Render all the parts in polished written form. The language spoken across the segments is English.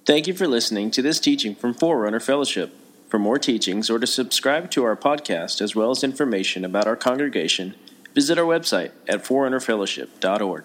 Thank you for listening to this teaching from Forerunner Fellowship. For more teachings or to subscribe to our podcast as well as information about our congregation, visit our website at forerunnerfellowship.org.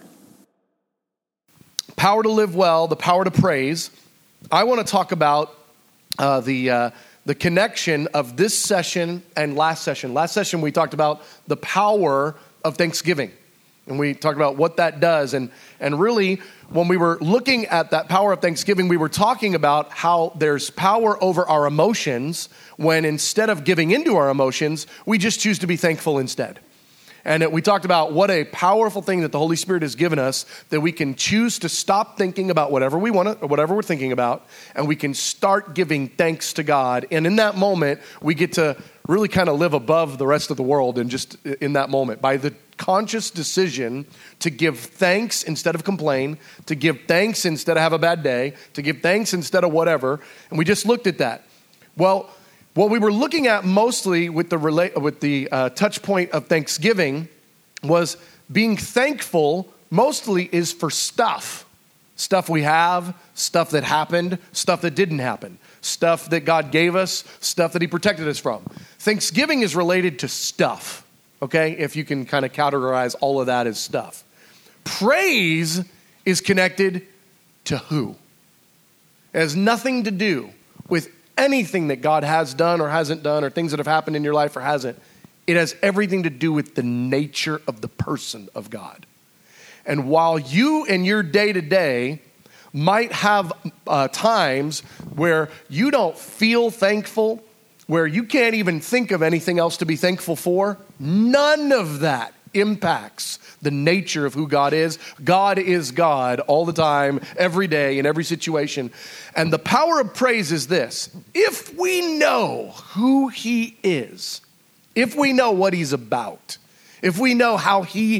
Power to live well, the power to praise. I want to talk about the connection of this session and last session. Last session we talked about the power of Thanksgiving. And we talked about what that does. And really, when we were looking at that power of Thanksgiving, we were talking about how there's power over our emotions when instead of giving into our emotions, we just choose to be thankful instead. And we talked about what a powerful thing that the Holy Spirit has given us, that we can choose to stop thinking about whatever we want to, or whatever we're thinking about, and we can start giving thanks to God. And in that moment, we get to really kind of live above the rest of the world, and just in that moment, by the conscious decision to give thanks instead of complain, to give thanks instead of have a bad day, to give thanks instead of whatever. And we just looked at that. Well, what we were looking at mostly with the touch point of Thanksgiving was being thankful mostly is for stuff we have, stuff that happened, stuff that didn't happen, stuff that God gave us, stuff that he protected us from. Thanksgiving is related to stuff, okay? If you can kind of categorize all of that as stuff. Praise is connected to who? It has nothing to do with anything that God has done or hasn't done, or things that have happened in your life or hasn't. It has everything to do with the nature of the person of God. And while you in your day-to-day might have times where you don't feel thankful, where you can't even think of anything else to be thankful for, none of that impacts the nature of who God is. God is God all the time, every day, in every situation. And the power of praise is this: if we know who he is, if we know what he's about, if we know how he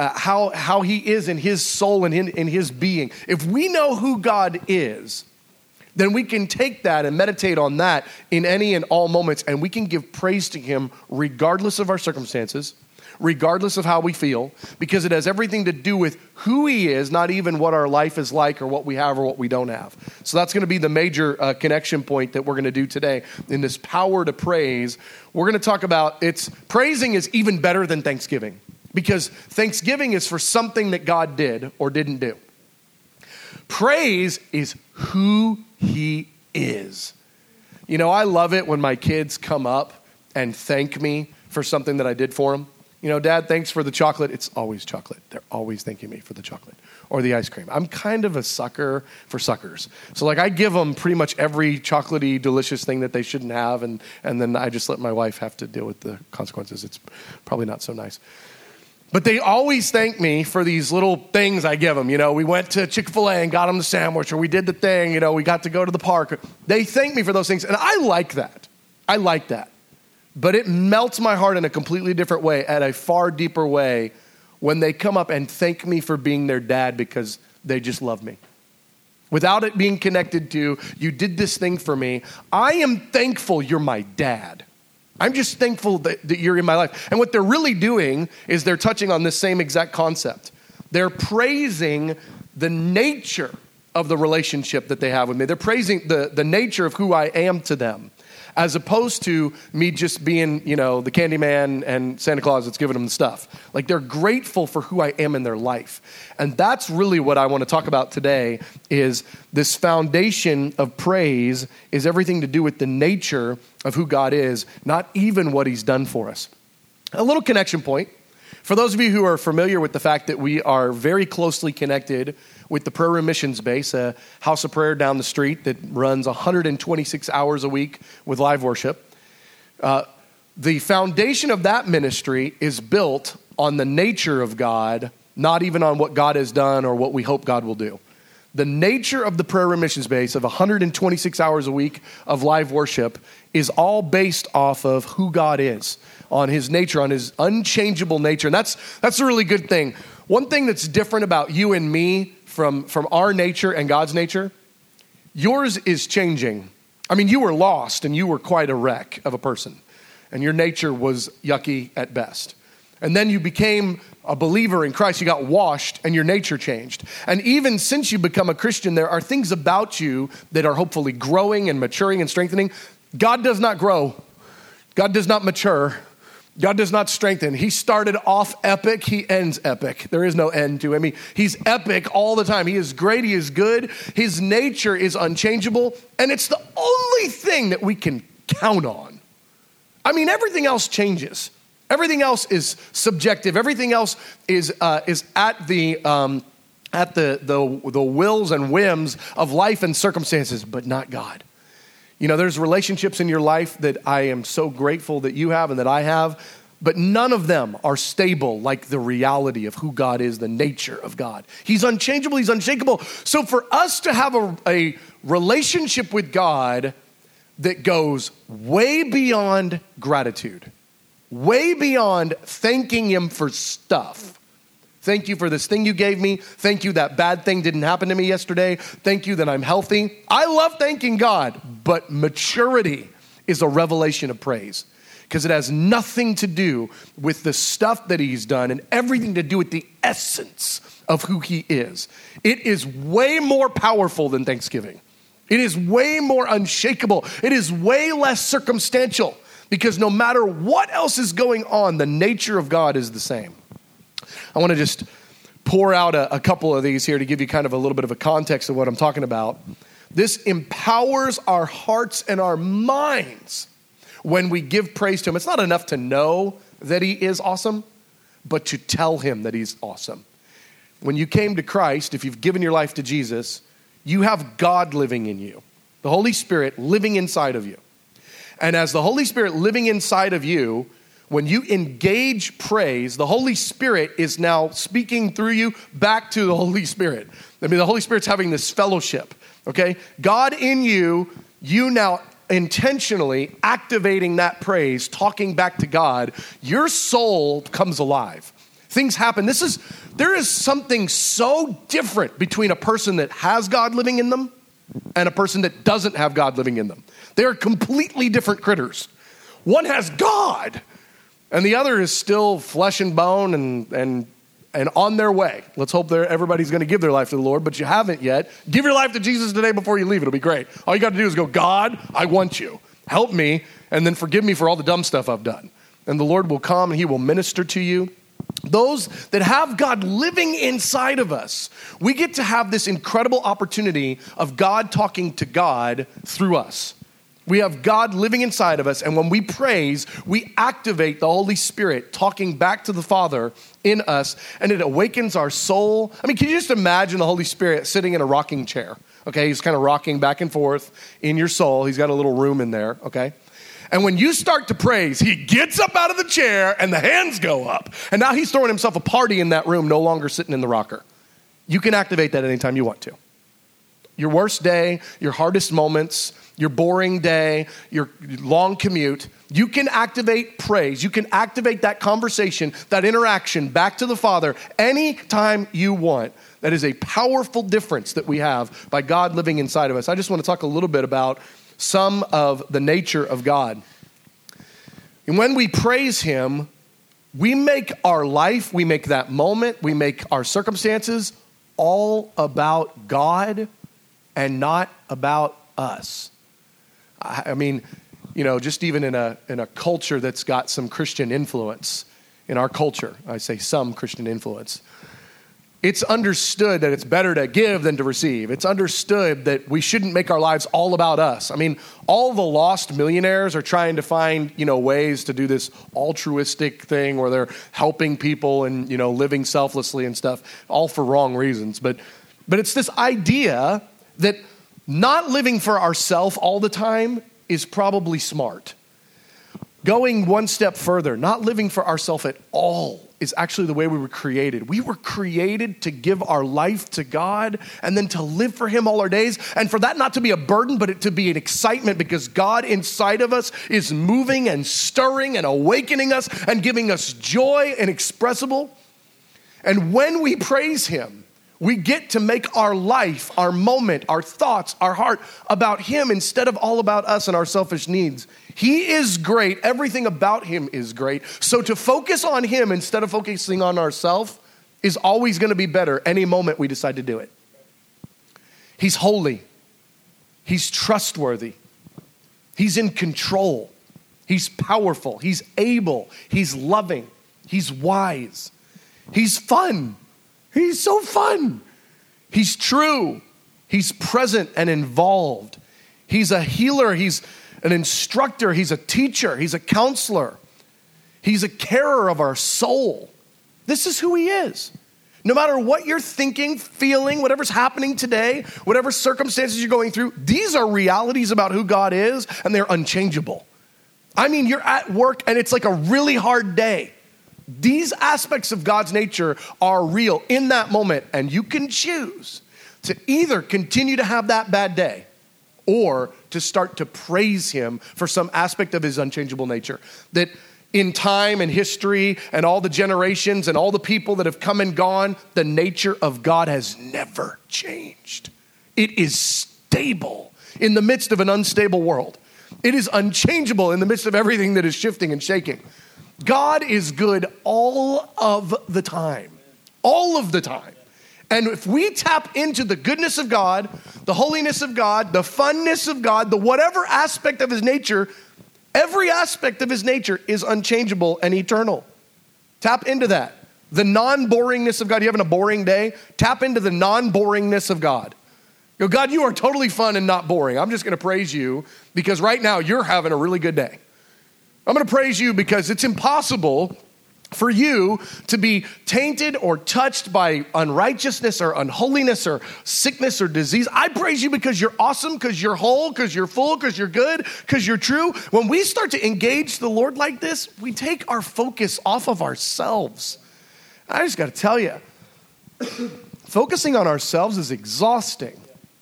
is in his soul and in his being, if we know who God is, then we can take that and meditate on that in any and all moments, and we can give praise to him regardless of our circumstances, regardless of how we feel, because it has everything to do with who he is, not even what our life is like or what we have or what we don't have. So that's going to be the major connection point that we're going to do today in this power to praise. We're going to talk about praising is even better than Thanksgiving, because Thanksgiving is for something that God did or didn't do. Praise is who he is. You know, I love it when my kids come up and thank me for something that I did for them. You know, Dad, thanks for the chocolate. It's always chocolate. They're always thanking me for the chocolate or the ice cream. I'm kind of a sucker for suckers. So I give them pretty much every chocolatey, delicious thing that they shouldn't have. And then I just let my wife have to deal with the consequences. It's probably not so nice. But they always thank me for these little things I give them. You know, we went to Chick-fil-A and got them the sandwich, or we did the thing, you know, we got to go to the park. They thank me for those things. And I like that. But it melts my heart in a completely different way, at a far deeper way, when they come up and thank me for being their dad because they just love me. Without it being connected to, you did this thing for me. I am thankful you're my dad. I'm just thankful that you're in my life. And what they're really doing is they're touching on this same exact concept. They're praising the nature of the relationship that they have with me. They're praising the nature of who I am to them, as opposed to me just being, you know, the candy man and Santa Claus that's giving them the stuff. Like, they're grateful for who I am in their life. And that's really what I want to talk about today, is this foundation of praise is everything to do with the nature of who God is, not even what he's done for us. A little connection point. For those of you who are familiar with the fact that we are very closely connected with the Prayer Room Missions Base, a house of prayer down the street that runs 126 hours a week with live worship. The foundation of that ministry is built on the nature of God, not even on what God has done or what we hope God will do. The nature of the Prayer Room Missions Base of 126 hours a week of live worship is all based off of who God is, on his nature, on his unchangeable nature. And that's a really good thing. One thing that's different about you and me from our nature and God's nature, yours is changing. I mean, you were lost and you were quite a wreck of a person, and your nature was yucky at best. And then you became a believer in Christ. You got washed and your nature changed. And even since you become a Christian, there are things about you that are hopefully growing and maturing and strengthening. God does not grow. God does not mature. God does not strengthen. He started off epic. He ends epic. There is no end to him. He's epic all the time. He is great. He is good. His nature is unchangeable. And it's the only thing that we can count on. I mean, everything else changes. Everything else is subjective. Everything else is at the wills and whims of life and circumstances, but not God. You know, there's relationships in your life that I am so grateful that you have and that I have, but none of them are stable like the reality of who God is, the nature of God. He's unchangeable. He's unshakable. So for us to have a relationship with God that goes way beyond gratitude, way beyond thanking him for stuff. Thank you for this thing you gave me. Thank you that bad thing didn't happen to me yesterday. Thank you that I'm healthy. I love thanking God, but maturity is a revelation of praise because it has nothing to do with the stuff that he's done and everything to do with the essence of who he is. It is way more powerful than Thanksgiving. It is way more unshakable. It is way less circumstantial because no matter what else is going on, the nature of God is the same. I want to just pour out a couple of these here to give you kind of a little bit of a context of what I'm talking about. This empowers our hearts and our minds when we give praise to him. It's not enough to know that he is awesome, but to tell him that he's awesome. When you came to Christ, if you've given your life to Jesus, you have God living in you, the Holy Spirit living inside of you. And as the Holy Spirit living inside of you, when you engage praise, the Holy Spirit is now speaking through you back to the Holy Spirit. I mean, the Holy Spirit's having this fellowship, okay? God in you, you now intentionally activating that praise, talking back to God, your soul comes alive. Things happen. There is something so different between a person that has God living in them and a person that doesn't have God living in them. They are completely different critters. One has God, and the other is still flesh and bone and on their way. Let's hope everybody's going to give their life to the Lord, but you haven't yet. Give your life to Jesus today before you leave. It'll be great. All you got to do is go, God, I want you. Help me, and then forgive me for all the dumb stuff I've done. And the Lord will come, and he will minister to you. Those that have God living inside of us, we get to have this incredible opportunity of God talking to God through us. We have God living inside of us, and when we praise, we activate the Holy Spirit talking back to the Father in us, and it awakens our soul. I mean, can you just imagine the Holy Spirit sitting in a rocking chair? Okay, he's kind of rocking back and forth in your soul. He's got a little room in there, okay? And when you start to praise, he gets up out of the chair, and the hands go up. And now he's throwing himself a party in that room, no longer sitting in the rocker. You can activate that anytime you want to. Your worst day, your hardest moments, your boring day, your long commute, you can activate praise. You can activate that conversation, that interaction back to the Father anytime you want. That is a powerful difference that we have by God living inside of us. I just want to talk a little bit about some of the nature of God. And when we praise him, we make our life, we make that moment, we make our circumstances all about God and not about us. I mean, you know, just even in a culture that's got some Christian influence, in our culture, I say some Christian influence, it's understood that it's better to give than to receive. It's understood that we shouldn't make our lives all about us. I mean, all the lost millionaires are trying to find, you know, ways to do this altruistic thing where they're helping people and, you know, living selflessly and stuff, all for wrong reasons. But it's this idea that not living for ourselves all the time is probably smart. Going one step further, not living for ourselves at all is actually the way we were created. We were created to give our life to God and then to live for him all our days. And for that not to be a burden, but it to be an excitement because God inside of us is moving and stirring and awakening us and giving us joy inexpressible. And when we praise him, We get to make our life, our moment, our thoughts, our heart about him instead of all about us and our selfish needs. He is great. Everything about him is great. So to focus on him instead of focusing on ourselves is always going to be better any moment we decide to do it. He's holy. He's trustworthy. He's in control. He's powerful. He's able. He's loving. He's wise. He's fun. He's so fun. He's true. He's present and involved. He's a healer. He's an instructor. He's a teacher. He's a counselor. He's a carer of our soul. This is who he is. No matter what you're thinking, feeling, whatever's happening today, whatever circumstances you're going through, these are realities about who God is, and they're unchangeable. I mean, you're at work and it's like a really hard day. These aspects of God's nature are real in that moment, and you can choose to either continue to have that bad day or to start to praise him for some aspect of his unchangeable nature. That in time and history and all the generations and all the people that have come and gone, the nature of God has never changed. It is stable in the midst of an unstable world. It is unchangeable in the midst of everything that is shifting and shaking. God is good all of the time. All of the time. And if we tap into the goodness of God, the holiness of God, the funness of God, the whatever aspect of his nature, every aspect of his nature is unchangeable and eternal. Tap into that. The non-boringness of God. You having a boring day? Tap into the non-boringness of God. Go, God, you are totally fun and not boring. I'm just going to praise you because right now you're having a really good day. I'm going to praise you because it's impossible for you to be tainted or touched by unrighteousness or unholiness or sickness or disease. I praise you because you're awesome, because you're whole, because you're full, because you're good, because you're true. When we start to engage the Lord like this, we take our focus off of ourselves. I just got to tell you, focusing on ourselves is exhausting.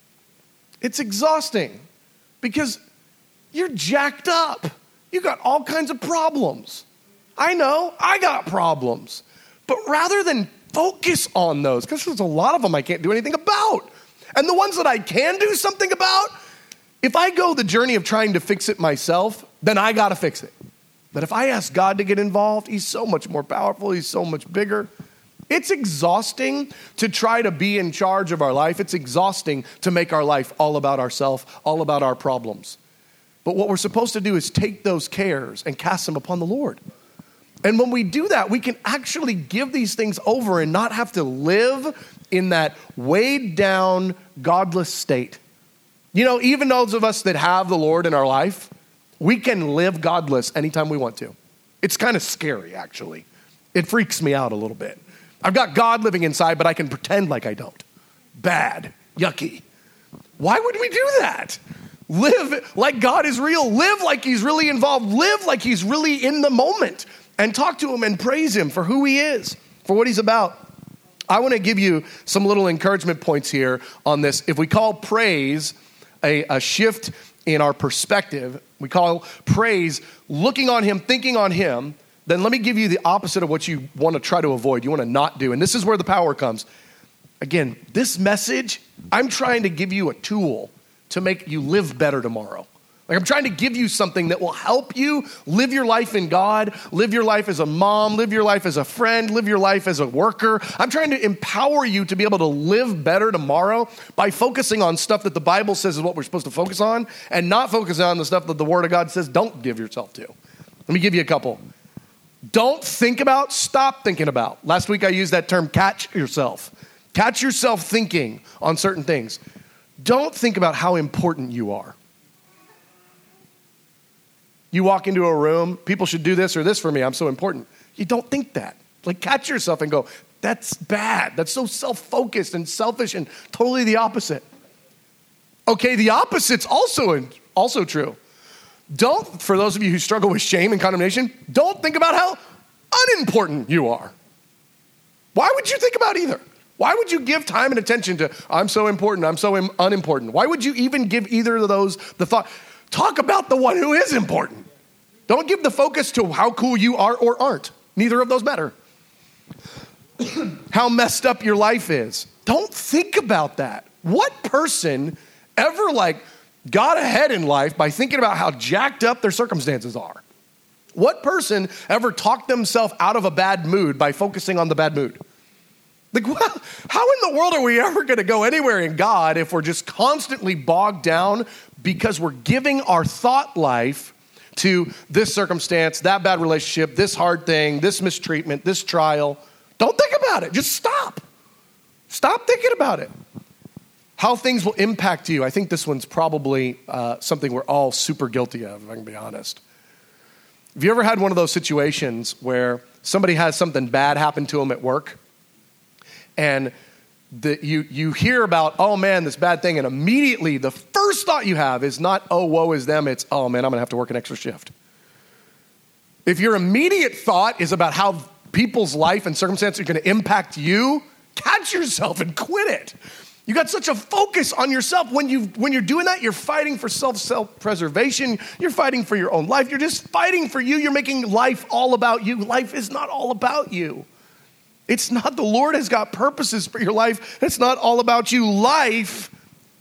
It's exhausting because you're jacked up. You got all kinds of problems. I know, I got problems. But rather than focus on those, because there's a lot of them I can't do anything about. And the ones that I can do something about, if I go the journey of trying to fix it myself, then I got to fix it. But if I ask God to get involved, he's so much more powerful. He's so much bigger. It's exhausting to try to be in charge of our life. It's exhausting to make our life all about ourselves, all about our problems. But what we're supposed to do is take those cares and cast them upon the Lord. And when we do that, we can actually give these things over and not have to live in that weighed down, godless state. You know, even those of us that have the Lord in our life, we can live godless anytime we want to. It's kind of scary, actually. It freaks me out a little bit. I've got God living inside, but I can pretend like I don't. Bad, yucky. Why would we do that? Live like God is real. Live like he's really involved. Live like he's really in the moment. And talk to him and praise him for who he is, for what he's about. I want to give you some little encouragement points here on this. If we call praise a shift in our perspective, we call praise looking on him, thinking on him, then let me give you the opposite of what you want to try to avoid, you want to not do. And this is where the power comes. Again, this message, I'm trying to give you a tool to make you live better tomorrow. Like I'm trying to give you something that will help you live your life in God, live your life as a mom, live your life as a friend, live your life as a worker. I'm trying to empower you to be able to live better tomorrow by focusing on stuff that the Bible says is what we're supposed to focus on and not focusing on the stuff that the Word of God says don't give yourself to. Let me give you a couple. Don't think about, stop thinking about. Last week I used that term, catch yourself. Catch yourself thinking on certain things. Don't think about how important you are. You walk into a room, people should do this or this for me, I'm so important. You don't think that. Like catch yourself and go, that's bad. That's so self-focused and selfish and totally the opposite. Okay, the opposite's also true. Don't, for those of you who struggle with shame and condemnation, don't think about how unimportant you are. Why would you think about either? Why would you give time and attention to, I'm so important, I'm so unimportant? Why would you even give either of those the thought? Talk about the one who is important. Don't give the focus to how cool you are or aren't. Neither of those matter. How messed up your life is. Don't think about that. What person ever got ahead in life by thinking about how jacked up their circumstances are? What person ever talked themselves out of a bad mood by focusing on the bad mood? How in the world are we ever going to go anywhere in God if we're just constantly bogged down because we're giving our thought life to this circumstance, that bad relationship, this hard thing, this mistreatment, this trial? Don't think about it. Just stop. Stop thinking about it. How things will impact you. I think this one's probably something we're all super guilty of, if I can be honest. Have you ever had one of those situations where somebody has something bad happen to them at work? And you hear about, oh man, this bad thing, and immediately the first thought you have is not, oh, woe is them, it's, oh man, I'm gonna have to work an extra shift. If your immediate thought is about how people's life and circumstances are gonna impact you, catch yourself and quit it. You got such a focus on yourself. When you're doing that, you're fighting for self-preservation. You're fighting for your own life. You're just fighting for you. You're making life all about you. Life is not all about you. It's not. The Lord has got purposes for your life. It's not all about you. Life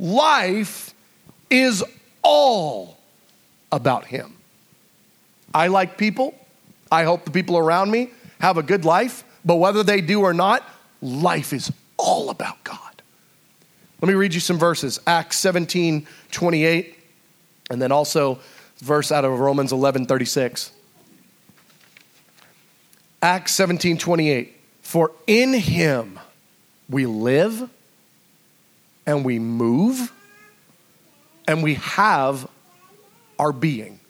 is all about Him. I like people. I hope the people around me have a good life. But whether they do or not, life is all about God. Let me read you some verses. Acts 17:28, and then also verse out of Romans 11:36. Acts 17:28. For in Him we live and we move and we have our being.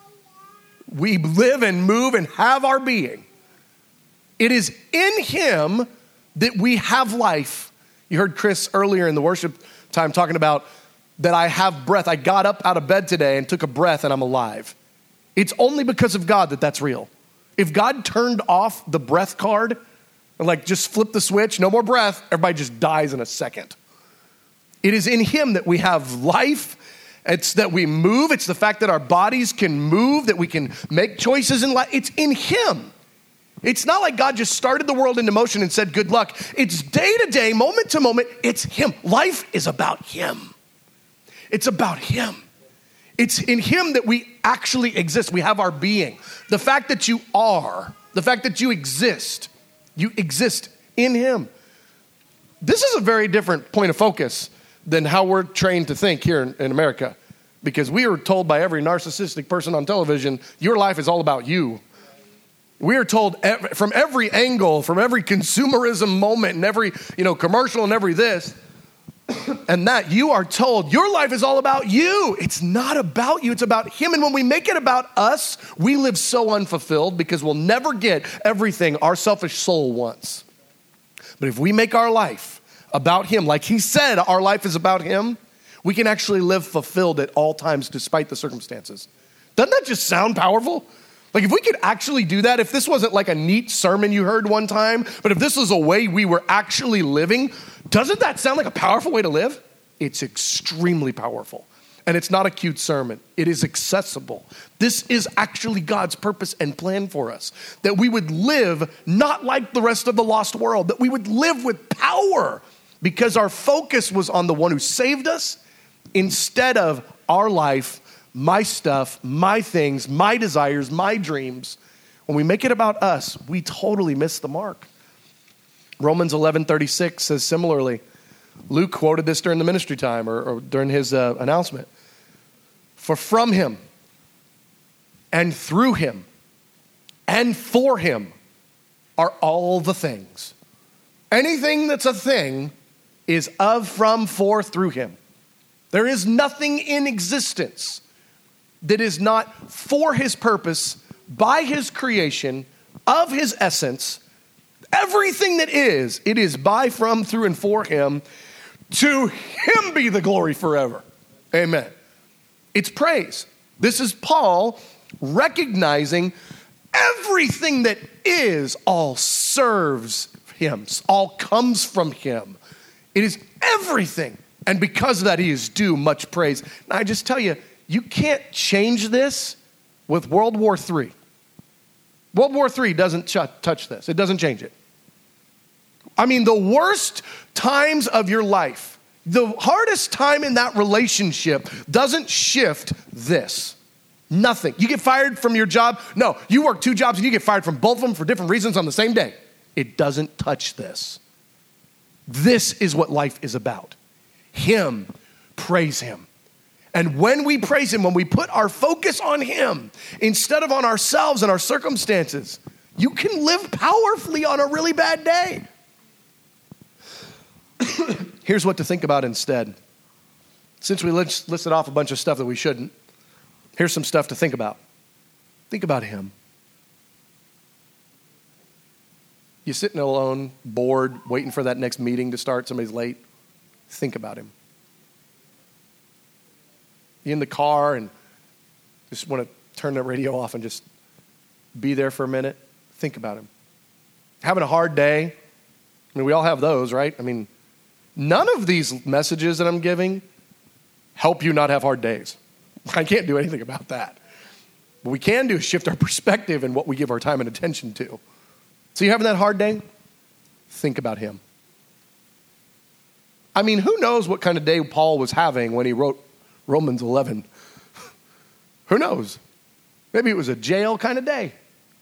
We live and move and have our being. It is in Him that we have life. You heard Chris earlier in the worship time talking about that I have breath. I got up out of bed today and took a breath and I'm alive. It's only because of God that that's real. If God turned off the breath card and just flip the switch, no more breath, everybody just dies in a second. It is in Him that we have life. It's that we move. It's the fact that our bodies can move, that we can make choices in life. It's in Him. It's not like God just started the world into motion and said, good luck. It's day to day, moment to moment. It's Him. Life is about Him. It's about Him. It's in Him that we actually exist. We have our being. The fact that you are, the fact that you exist in Him. This is a very different point of focus than how we're trained to think here in America. Because we are told by every narcissistic person on television, your life is all about you. We are told from every angle, from every consumerism moment and every commercial and every this and that, you are told your life is all about you. It's not about you. It's about Him. And when we make it about us, we live so unfulfilled because we'll never get everything our selfish soul wants. But if we make our life about Him, like He said, our life is about Him, we can actually live fulfilled at all times despite the circumstances. Doesn't that just sound powerful? If we could actually do that, if this wasn't like a neat sermon you heard one time, but if this was a way we were actually living, doesn't that sound like a powerful way to live? It's extremely powerful. And it's not a cute sermon. It is accessible. This is actually God's purpose and plan for us. That we would live not like the rest of the lost world. That we would live with power because our focus was on the one who saved us instead of our life, my stuff, my things, my desires, my dreams. When we make it about us, we totally miss the mark. Romans 11:36 says similarly. Luke quoted this during the ministry time or during his announcement. For from Him and through Him and for Him are all the things. Anything that's a thing is of, from, for, through Him. There is nothing in existence that is not for His purpose, by His creation, of His essence. Everything that is, it is by, from, through, and for Him. To Him be the glory forever. Amen. It's praise. This is Paul recognizing everything that is all serves Him, all comes from Him. It is everything. And because of that, He is due much praise. And I just tell you, you can't change this with World War III. World War III doesn't touch this. It doesn't change it. I mean, the worst times of your life, the hardest time in that relationship doesn't shift this. Nothing. You get fired from your job. No, you work 2 jobs and you get fired from both of them for different reasons on the same day. It doesn't touch this. This is what life is about. Him, praise him. And when we praise him, when we put our focus on him instead of on ourselves and our circumstances, you can live powerfully on a really bad day. Here's what to think about instead. Since we listed off a bunch of stuff that we shouldn't, here's some stuff to think about. Think about him. You sitting alone, bored, waiting for that next meeting to start, somebody's late. Think about him. You in the car and just want to turn the radio off and just be there for a minute. Think about him. Having a hard day. I mean, we all have those, right? I mean, none of these messages that I'm giving help you not have hard days. I can't do anything about that. What we can do is shift our perspective and what we give our time and attention to. So you having that hard day? Think about him. I mean, who knows what kind of day Paul was having when he wrote Romans 11? Who knows? Maybe it was a jail kind of day.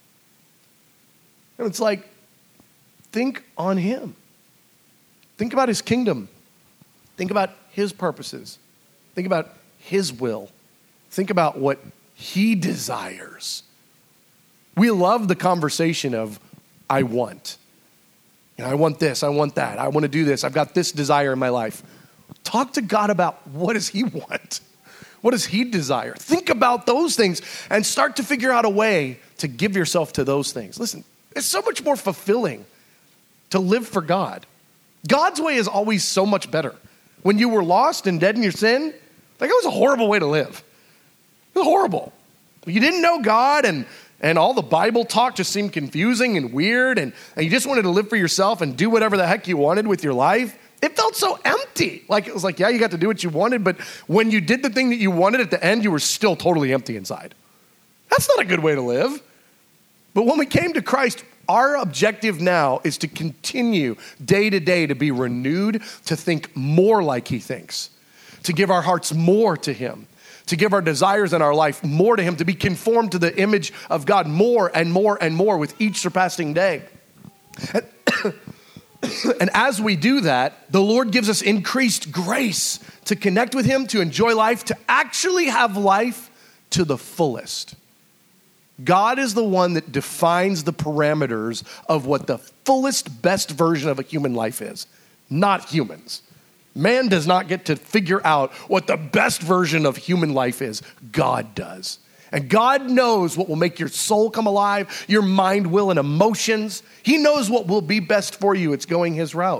And it's like, think on him. Think about his kingdom. Think about his purposes. Think about his will. Think about what he desires. We love the conversation of, I want. You know, I want this, I want that, I want to do this, I've got this desire in my life. Talk to God about what does he want? What does he desire? Think about those things and start to figure out a way to give yourself to those things. Listen, it's so much more fulfilling to live for God. God's way is always so much better. When you were lost and dead in your sin, like it was a horrible way to live. It was horrible. You didn't know God and all the Bible talk just seemed confusing and weird and you just wanted to live for yourself and do whatever the heck you wanted with your life. It felt so empty. Like it was like, yeah, you got to do what you wanted, but when you did the thing that you wanted at the end, you were still totally empty inside. That's not a good way to live. But when we came to Christ, our objective now is to continue day to day to be renewed, to think more like he thinks, to give our hearts more to him, to give our desires in our life more to him, to be conformed to the image of God more and more and more with each surpassing day. And as we do that, the Lord gives us increased grace to connect with him, to enjoy life, to actually have life to the fullest. God is the one that defines the parameters of what the fullest, best version of a human life is, not humans. Man does not get to figure out what the best version of human life is. God does. And God knows what will make your soul come alive, your mind, will, and emotions. He knows what will be best for you. It's going his route.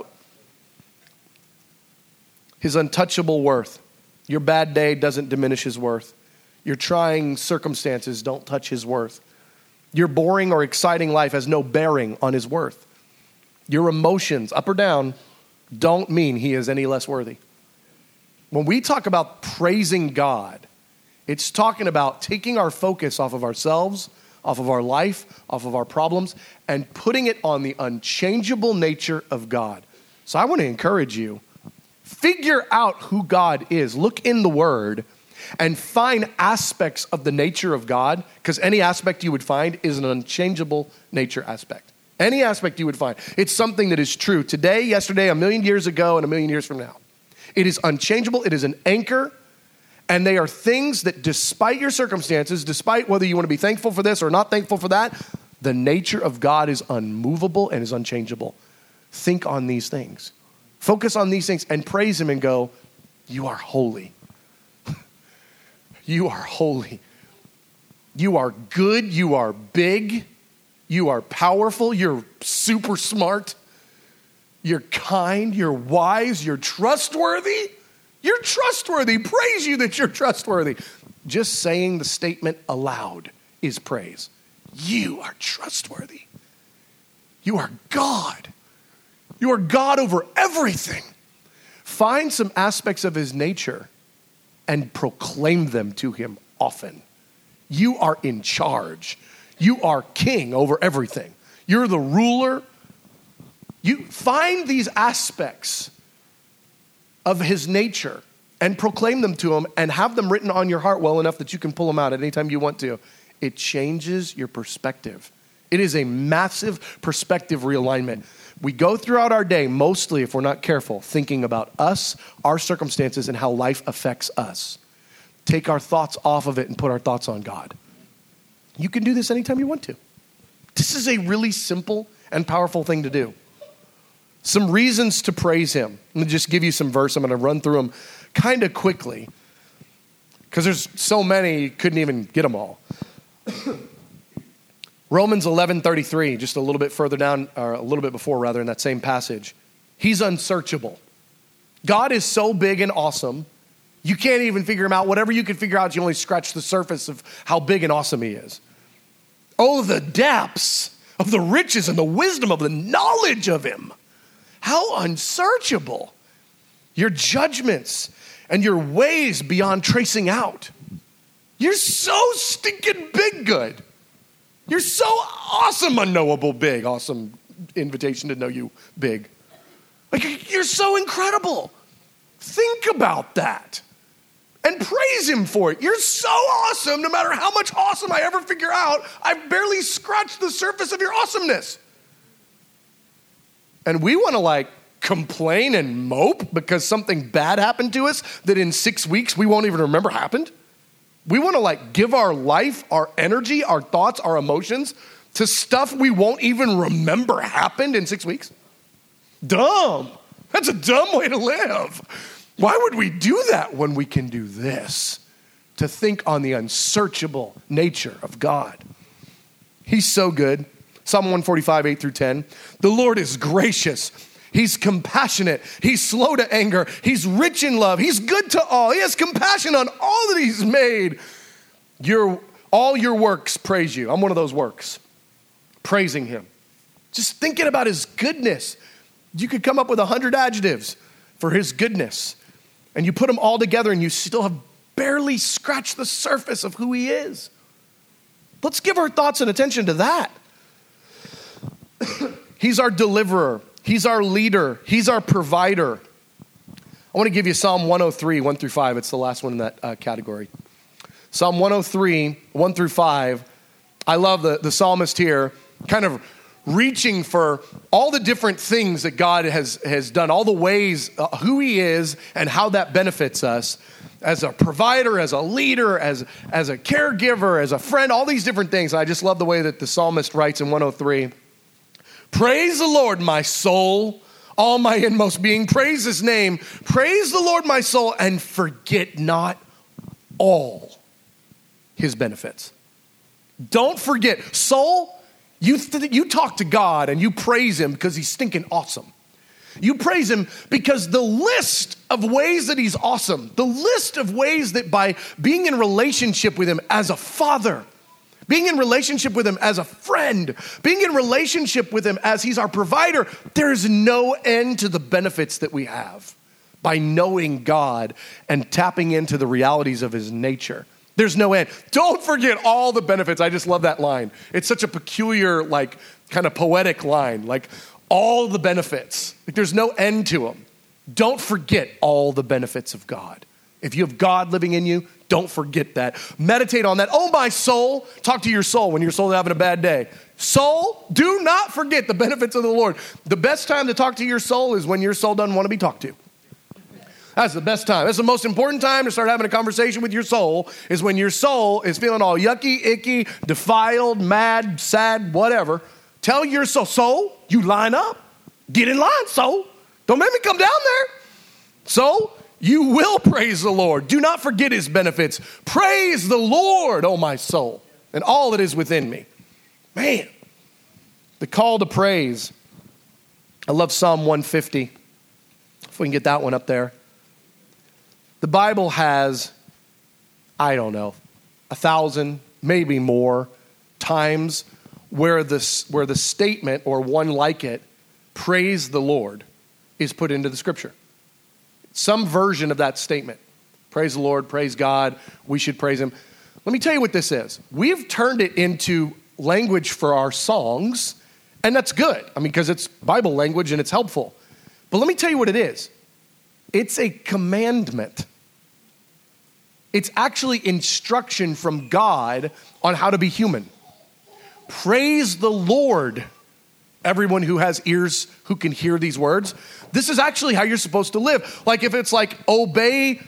His untouchable worth. Your bad day doesn't diminish his worth. Your trying circumstances don't touch his worth. Your boring or exciting life has no bearing on his worth. Your emotions, up or down, don't mean he is any less worthy. When we talk about praising God, it's talking about taking our focus off of ourselves, off of our life, off of our problems, and putting it on the unchangeable nature of God. So I want to encourage you, figure out who God is. Look in the Word and find aspects of the nature of God, because any aspect you would find is an unchangeable nature aspect. Any aspect you would find. It's something that is true today, yesterday, 1,000,000 years ago, and 1,000,000 years from now. It is unchangeable. It is an anchor. And they are things that despite your circumstances, despite whether you want to be thankful for this or not thankful for that, the nature of God is unmovable and is unchangeable. Think on these things. Focus on these things and praise him and go, you are holy. You are holy. You are good. You are big. You are powerful. You're super smart. You're kind. You're wise. You're trustworthy. You're trustworthy. Praise you that you're trustworthy. Just saying the statement aloud is praise. You are trustworthy. You are God. You are God over everything. Find some aspects of his nature and proclaim them to him often. You are in charge. You are king over everything. You're the ruler. You find these aspects of his nature and proclaim them to him and have them written on your heart well enough that you can pull them out at any time you want to. It changes your perspective. It is a massive perspective realignment. We go throughout our day, mostly if we're not careful, thinking about us, our circumstances, and how life affects us. Take our thoughts off of it and put our thoughts on God. You can do this anytime you want to. This is a really simple and powerful thing to do. Some reasons to praise him. Let me just give you some verse. I'm going to run through them kind of quickly because there's so many, you couldn't even get them all. Romans 11:33, just a little bit further down, or a little bit before rather, in that same passage. He's unsearchable. God is so big and awesome, you can't even figure him out. Whatever you can figure out, you only scratch the surface of how big and awesome he is. Oh, the depths of the riches and the wisdom of the knowledge of him. How unsearchable. Your judgments and your ways beyond tracing out. You're so stinking big good. You're so awesome, unknowable big. Awesome invitation to know you big. Like, you're so incredible. Think about that and praise him for it. You're so awesome. No matter how much awesome I ever figure out, I've barely scratched the surface of your awesomeness. And we want to complain and mope because something bad happened to us that in 6 weeks we won't even remember happened. We want to give our life, our energy, our thoughts, our emotions to stuff we won't even remember happened in 6 weeks. Dumb. That's a dumb way to live. Why would we do that when we can do this? To think on the unsearchable nature of God. He's so good. Psalm 145, 8 through 10. The Lord is gracious. He's compassionate. He's slow to anger. He's rich in love. He's good to all. He has compassion on all that he's made. All your works praise you. I'm one of those works. Praising him. Just thinking about his goodness. You could come up with 100 adjectives for his goodness. And you put them all together and you still have barely scratched the surface of who he is. Let's give our thoughts and attention to that. He's our deliverer. He's our leader. He's our provider. I want to give you Psalm 103, 1 through 5. It's the last one in that category. Psalm 103, 1 through 5. I love the psalmist here kind of reaching for all the different things that God has done, all the ways, who he is and how that benefits us as a provider, as a leader, as a caregiver, as a friend, all these different things. I just love the way that the psalmist writes in 103. Praise the Lord, my soul, all my inmost being. Praise his name. Praise the Lord, my soul, and forget not all his benefits. Don't forget. Soul, you talk to God and you praise him because he's stinking awesome. You praise him because the list of ways that he's awesome, the list of ways that by being in relationship with him as a father, being in relationship with him as a friend, being in relationship with him as he's our provider, there's no end to the benefits that we have by knowing God and tapping into the realities of his nature. There's no end. Don't forget all the benefits. I just love that line. It's such a peculiar, kind of poetic line. All the benefits. There's no end to them. Don't forget all the benefits of God. If you have God living in you, don't forget that. Meditate on that. Oh, my soul. Talk to your soul when your soul is having a bad day. Soul, do not forget the benefits of the Lord. The best time to talk to your soul is when your soul doesn't want to be talked to. That's the best time. That's the most important time to start having a conversation with your soul is when your soul is feeling all yucky, icky, defiled, mad, sad, whatever. Tell your soul, you line up. Get in line, soul. Don't make me come down there. So you will praise the Lord. Do not forget his benefits. Praise the Lord, oh my soul, and all that is within me. Man, the call to praise. I love Psalm 150. If we can get that one up there. The Bible has, 1,000, maybe more times where the statement or one like it, praise the Lord, is put into the scripture. Some version of that statement. Praise the Lord, praise God, we should praise him. Let me tell you what this is. We've turned it into language for our songs And that's good. I mean, because it's Bible language and it's helpful. But let me tell you what it is. It's a commandment. It's actually instruction from God on how to be human. Praise the Lord, everyone who has ears who can hear these words. This is actually how you're supposed to live. Like if it's like obey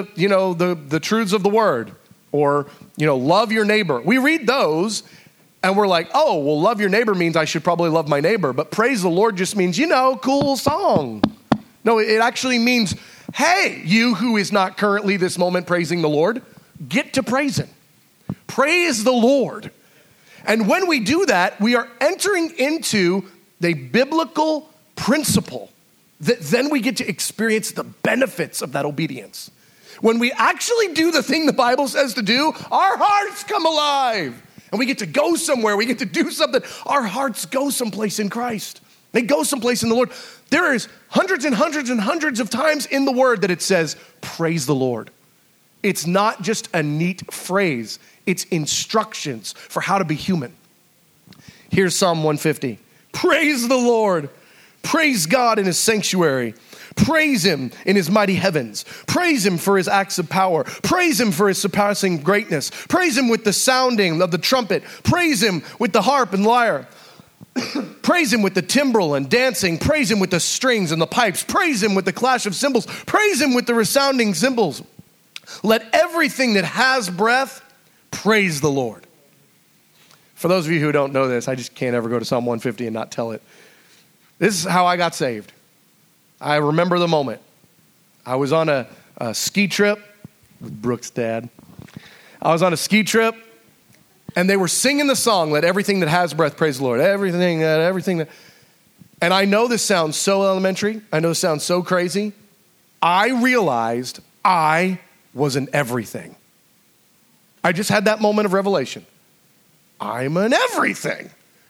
the truths of the word, or love your neighbor. We read those and we're like, oh, well, love your neighbor means I should probably love my neighbor. But praise the Lord just means, cool song. No, it actually means, hey, you who is not currently this moment praising the Lord, get to praising. Praise the Lord. And when we do that, we are entering into the biblical principle that then we get to experience the benefits of that obedience. When we actually do the thing the Bible says to do, our hearts come alive. And we get to go somewhere. We get to do something. Our hearts go someplace in Christ. They go someplace in the Lord. There is hundreds and hundreds and hundreds of times in the word that it says, praise the Lord. It's not just a neat phrase. It's instructions for how to be human. Here's Psalm 150. Praise the Lord. Praise God in his sanctuary. Praise him in his mighty heavens. Praise him for his acts of power. Praise him for his surpassing greatness. Praise him with the sounding of the trumpet. Praise him with the harp and lyre. Praise him with the timbrel and dancing. Praise him with the strings and the pipes. Praise him with the clash of cymbals. Praise him with the resounding cymbals. Let everything that has breath praise the Lord. For those of you who don't know this, I just can't ever go to Psalm 150 and not tell it. This is how I got saved. I remember the moment. I was on a ski trip with Brooke's dad. I was on a ski trip, and they were singing the song, let everything that has breath praise the Lord. Everything that. And I know this sounds so elementary. I know this sounds so crazy. I realized I was an everything. I just had that moment of revelation. I'm an everything.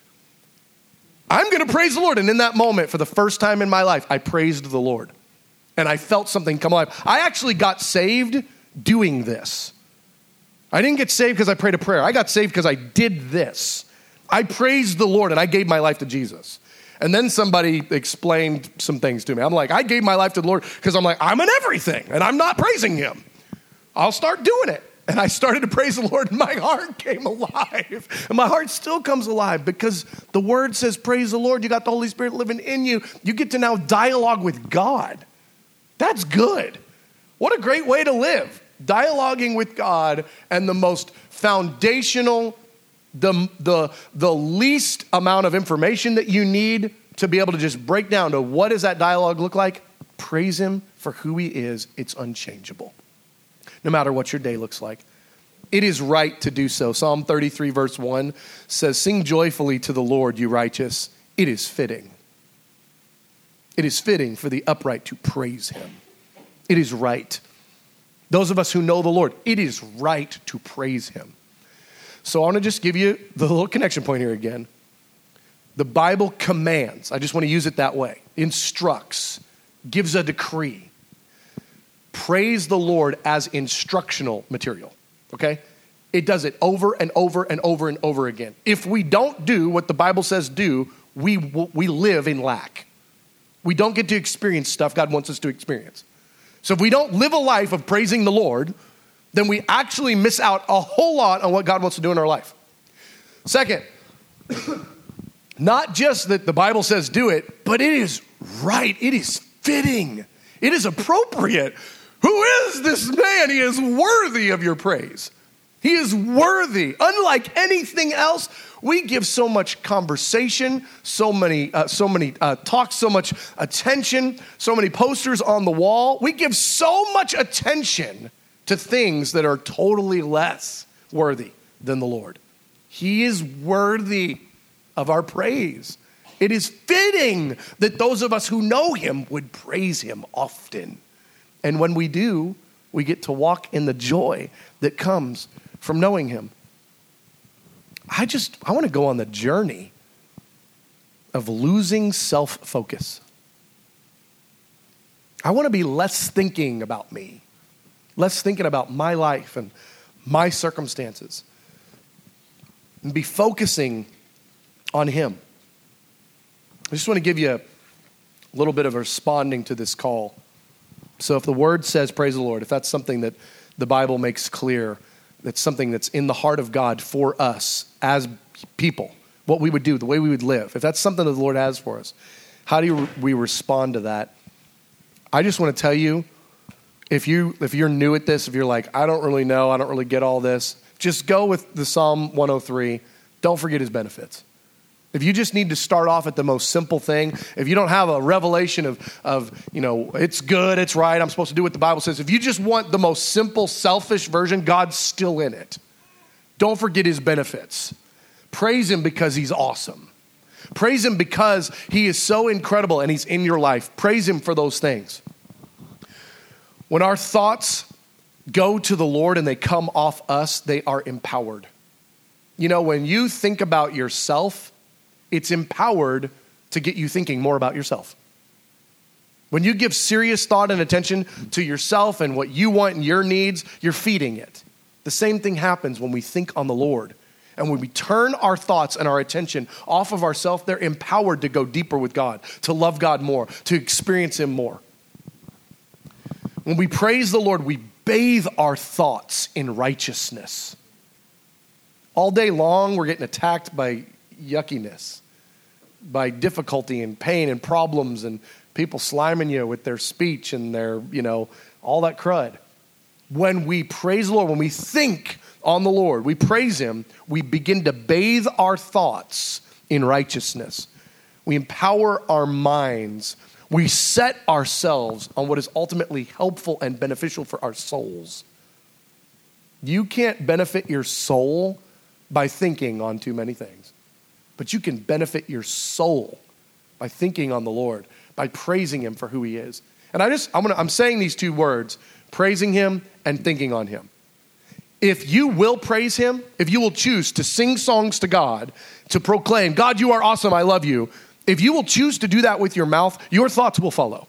I'm going to praise the Lord. And in that moment, for the first time in my life, I praised the Lord. And I felt something come alive. I actually got saved doing this. I didn't get saved because I prayed a prayer. I got saved because I did this. I praised the Lord and I gave my life to Jesus. And then somebody explained some things to me. I'm like, I gave my life to the Lord because I'm like, I'm an everything and I'm not praising him. I'll start doing it. And I started to praise the Lord and my heart came alive. And my heart still comes alive because the word says, praise the Lord. You got the Holy Spirit living in you. You get to now dialogue with God. That's good. What a great way to live. Dialoguing with God, and the most foundational, the least amount of information that you need to be able to just break down to what does that dialogue look like? Praise him for who he is. It's unchangeable. No matter what your day looks like. It is right to do so. Psalm 33 verse 1 says, sing joyfully to the Lord, you righteous. It is fitting. It is fitting for the upright to praise him. It is right. Those of us who know the Lord, it is right to praise him. So I want to just give you the little connection point here again. The Bible commands, I just want to use it that way, instructs, gives a decree. Praise the Lord as instructional material, okay? It does it over and over and over and over again. If we don't do what the Bible says do, we live in lack. We don't get to experience stuff God wants us to experience. So if we don't live a life of praising the Lord, then we actually miss out a whole lot on what God wants to do in our life. Second, not just that the Bible says do it, but it is right. It is fitting. It is appropriate. Who is this man? He is worthy of your praise. He is worthy. Unlike anything else, we give so much conversation, so many talks, so much attention, so many posters on the wall. We give so much attention to things that are totally less worthy than the Lord. He is worthy of our praise. It is fitting that those of us who know him would praise him often. And when we do, we get to walk in the joy that comes from knowing him. I want to go on the journey of losing self-focus. I want to be less thinking about me, less thinking about my life and my circumstances, and be focusing on him. I just want to give you a little bit of responding to this call. So if the word says, praise the Lord, if that's something that the Bible makes clear, that's something that's in the heart of God for us as people, what we would do, the way we would live, if that's something that the Lord has for us, how do we respond to that? I just want to tell you, if you're new at this, if you're like, I don't really know, I don't really get all this, just go with the Psalm 103. Don't forget his benefits. If you just need to start off at the most simple thing, if you don't have a revelation of it's good, it's right, I'm supposed to do what the Bible says. If you just want the most simple, selfish version, God's still in it. Don't forget his benefits. Praise him because he's awesome. Praise him because he is so incredible and he's in your life. Praise him for those things. When our thoughts go to the Lord and they come off us, they are empowered. When you think about yourself, it's empowered to get you thinking more about yourself. When you give serious thought and attention to yourself and what you want and your needs, you're feeding it. The same thing happens when we think on the Lord. And when we turn our thoughts and our attention off of ourselves, they're empowered to go deeper with God, to love God more, to experience him more. When we praise the Lord, we bathe our thoughts in righteousness. All day long, we're getting attacked by yuckiness, by difficulty and pain and problems and people sliming you with their speech and their, all that crud. When we praise the Lord, when we think on the Lord, we praise him, we begin to bathe our thoughts in righteousness. We empower our minds. We set ourselves on what is ultimately helpful and beneficial for our souls. You can't benefit your soul by thinking on too many things. But you can benefit your soul by thinking on the Lord, by praising him for who he is. And I'm saying these two words, praising him and thinking on him. If you will praise him, if you will choose to sing songs to God, to proclaim, God, you are awesome, I love you. If you will choose to do that with your mouth, your thoughts will follow.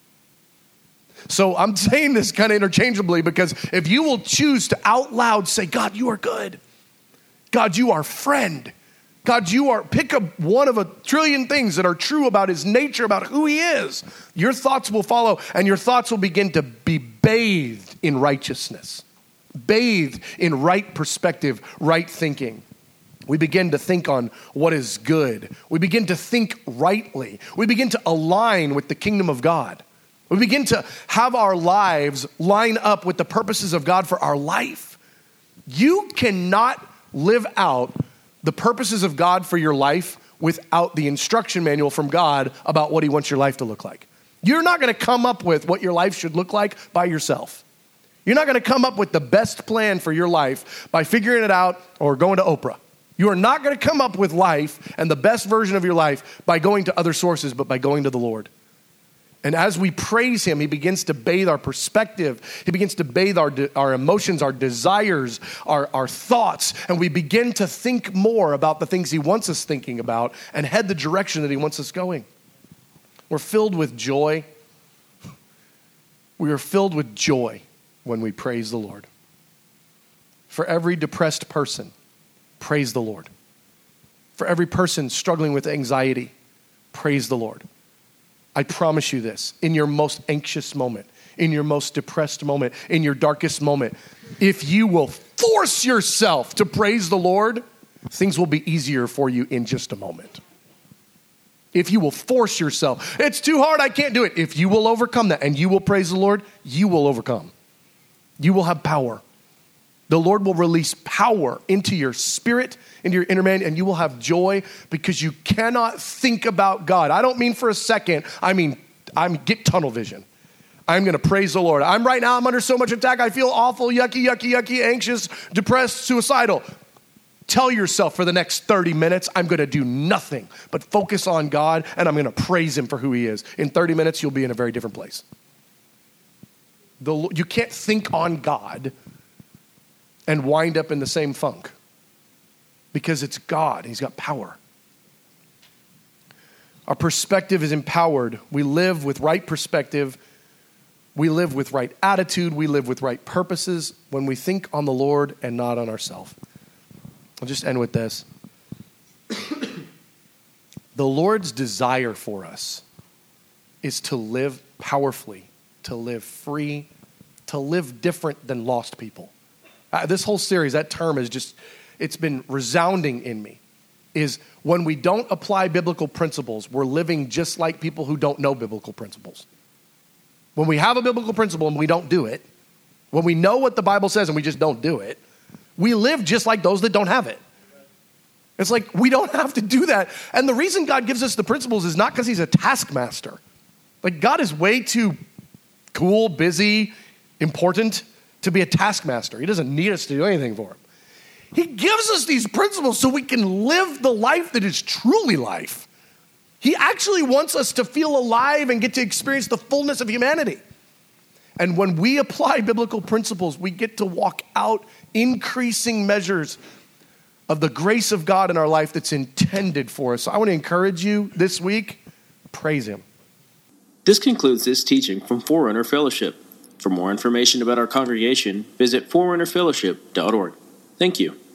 So I'm saying this kind of interchangeably because if you will choose to out loud say, God, you are good. God, you are friend. God, pick up one of a trillion things that are true about his nature, about who he is. Your thoughts will follow, and your thoughts will begin to be bathed in righteousness, bathed in right perspective, right thinking. We begin to think on what is good. We begin to think rightly. We begin to align with the kingdom of God. We begin to have our lives line up with the purposes of God for our life. You cannot live out the purposes of God for your life without the instruction manual from God about what he wants your life to look like. You're not going to come up with what your life should look like by yourself. You're not going to come up with the best plan for your life by figuring it out or going to Oprah. You are not going to come up with life and the best version of your life by going to other sources, but by going to the Lord. And as we praise him, he begins to bathe our perspective. He begins to bathe our emotions, our desires, our thoughts. And we begin to think more about the things he wants us thinking about and head the direction that he wants us going. We're filled with joy. We are filled with joy when we praise the Lord. For every depressed person, praise the Lord. For every person struggling with anxiety, praise the Lord. I promise you this, in your most anxious moment, in your most depressed moment, in your darkest moment, if you will force yourself to praise the Lord, things will be easier for you in just a moment. If you will force yourself, it's too hard, I can't do it. If you will overcome that and you will praise the Lord, you will overcome. You will have power. The Lord will release power into your spirit, into your inner man, and you will have joy because you cannot think about God. I don't mean for a second. I mean, get tunnel vision. I'm going to praise the Lord. I'm under so much attack. I feel awful, yucky, anxious, depressed, suicidal. Tell yourself for the next 30 minutes, I'm going to do nothing but focus on God, and I'm going to praise him for who he is. In 30 minutes, you'll be in a very different place. You can't think on God and wind up in the same funk because it's God. He's got power. Our perspective is empowered. We live with right perspective. We live with right attitude. We live with right purposes when we think on the Lord and not on ourselves. I'll just end with this. The Lord's desire for us is to live powerfully, to live free, to live different than lost people. This whole series, that term is just, it's been resounding in me, is when we don't apply biblical principles, we're living just like people who don't know biblical principles. When we have a biblical principle and we don't do it, when we know what the Bible says and we just don't do it, we live just like those that don't have it. It's like we don't have to do that. And the reason God gives us the principles is not because he's a taskmaster. Like God is way too cool, busy, important to be a taskmaster. He doesn't need us to do anything for him. He gives us these principles so we can live the life that is truly life. He actually wants us to feel alive and get to experience the fullness of humanity. And when we apply biblical principles, we get to walk out increasing measures of the grace of God in our life that's intended for us. So I want to encourage you this week, praise him. This concludes this teaching from Forerunner Fellowship. For more information about our congregation, visit forerunnerfellowship.org. Thank you.